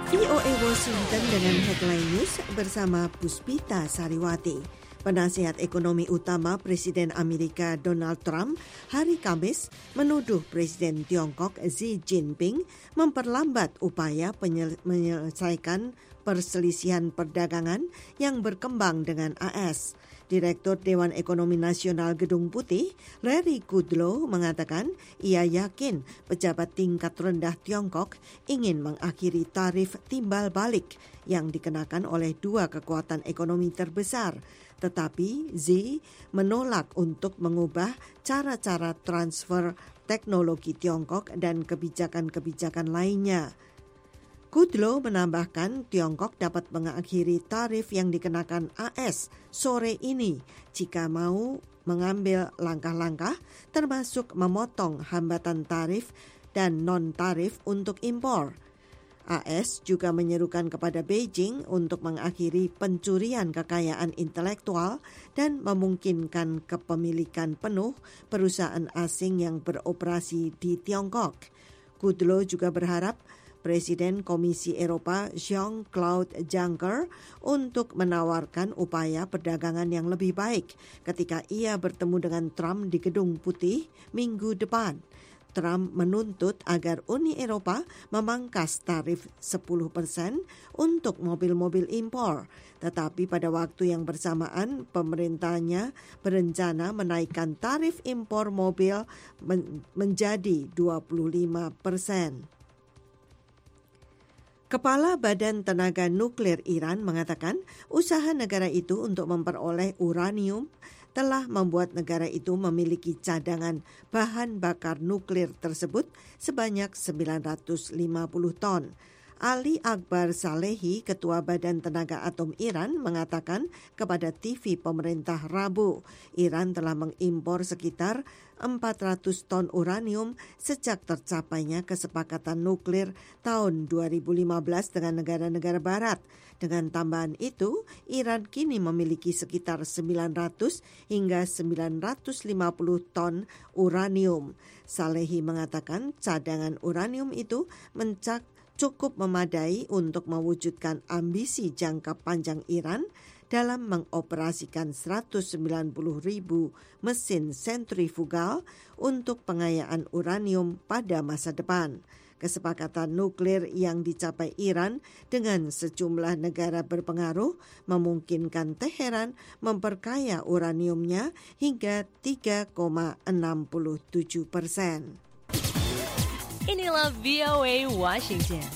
VOA Washington dengan headline news bersama Puspita Sariwati. Penasihat ekonomi utama Presiden Amerika Donald Trump hari Kamis menuduh Presiden Tiongkok Xi Jinping memperlambat upaya menyelesaikan perselisihan perdagangan yang berkembang dengan AS. Direktur Dewan Ekonomi Nasional Gedung Putih, Larry Kudlow, mengatakan ia yakin pejabat tingkat rendah Tiongkok ingin mengakhiri tarif timbal balik yang dikenakan oleh dua kekuatan ekonomi terbesar. Tetapi Xi menolak untuk mengubah cara-cara transfer teknologi Tiongkok dan kebijakan-kebijakan lainnya. Kudlow menambahkan Tiongkok dapat mengakhiri tarif yang dikenakan AS sore ini jika mau mengambil langkah-langkah termasuk memotong hambatan tarif dan non-tarif untuk impor. AS juga menyerukan kepada Beijing untuk mengakhiri pencurian kekayaan intelektual dan memungkinkan kepemilikan penuh perusahaan asing yang beroperasi di Tiongkok. Kudlow juga berharap Presiden Komisi Eropa Jean-Claude Juncker untuk menawarkan upaya perdagangan yang lebih baik ketika ia bertemu dengan Trump di Gedung Putih minggu depan. Trump menuntut agar Uni Eropa memangkas tarif 10% untuk mobil-mobil impor. Tetapi pada waktu yang bersamaan, pemerintahnya berencana menaikkan tarif impor mobil menjadi 25%. Kepala Badan Tenaga Nuklir Iran mengatakan usaha negara itu untuk memperoleh uranium telah membuat negara itu memiliki cadangan bahan bakar nuklir tersebut sebanyak 950 ton. Ali Akbar Salehi, Ketua Badan Tenaga Atom Iran, mengatakan kepada TV pemerintah Rabu, Iran telah mengimpor sekitar 400 ton uranium sejak tercapainya kesepakatan nuklir tahun 2015 dengan negara-negara barat. Dengan tambahan itu, Iran kini memiliki sekitar 900 hingga 950 ton uranium. Salehi mengatakan cadangan uranium itu cukup memadai untuk mewujudkan ambisi jangka panjang Iran dalam mengoperasikan 190.000 mesin sentrifugal untuk pengayaan uranium pada masa depan. Kesepakatan nuklir yang dicapai Iran dengan sejumlah negara berpengaruh memungkinkan Teheran memperkaya uraniumnya hingga 3,67%. Inilah VOA Washington.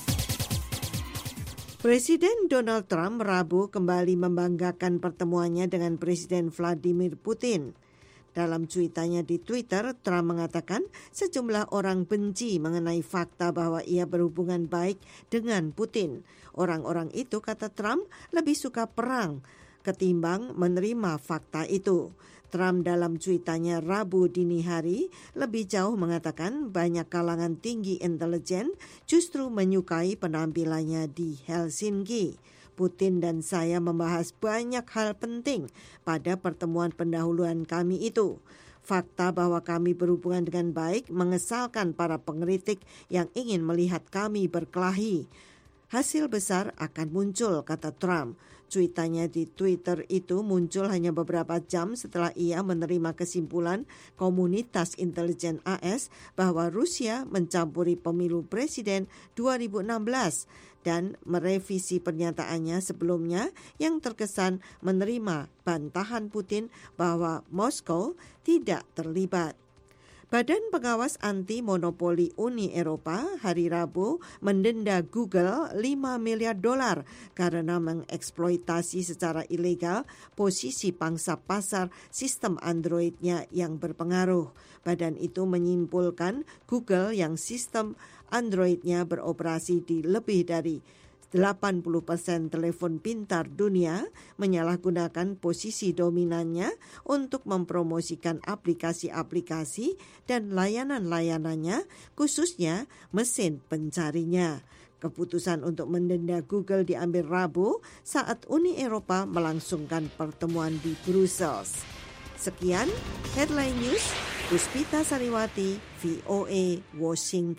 Presiden Donald Trump Rabu kembali membanggakan pertemuannya dengan Presiden Vladimir Putin. Dalam cuitannya di Twitter, Trump mengatakan sejumlah orang benci mengenai fakta bahwa ia berhubungan baik dengan Putin. Orang-orang itu, kata Trump, lebih suka perang ketimbang menerima fakta itu. Trump dalam cuitannya Rabu dini hari lebih jauh mengatakan banyak kalangan tinggi intelijen justru menyukai penampilannya di Helsinki. Putin dan saya membahas banyak hal penting pada pertemuan pendahuluan kami itu. Fakta bahwa kami berhubungan dengan baik mengesalkan para pengkritik yang ingin melihat kami berkelahi. Hasil besar akan muncul, kata Trump. Cuitannya di Twitter itu muncul hanya beberapa jam setelah ia menerima kesimpulan komunitas intelijen AS bahwa Rusia mencampuri pemilu presiden 2016 dan merevisi pernyataannya sebelumnya yang terkesan menerima bantahan Putin bahwa Moskow tidak terlibat. Badan Pengawas Anti Monopoli Uni Eropa hari Rabu mendenda Google $5 miliar karena mengeksploitasi secara ilegal posisi pangsa pasar sistem Android-nya yang berpengaruh. Badan itu menyimpulkan Google yang sistem Android-nya beroperasi di lebih dari 80% telepon pintar dunia menyalahgunakan posisi dominannya untuk mempromosikan aplikasi-aplikasi dan layanan-layanannya, khususnya mesin pencarinya. Keputusan untuk mendenda Google diambil Rabu saat Uni Eropa melangsungkan pertemuan di Brussels. Sekian Headline News, Puspita Sariwati, VOA, Washington.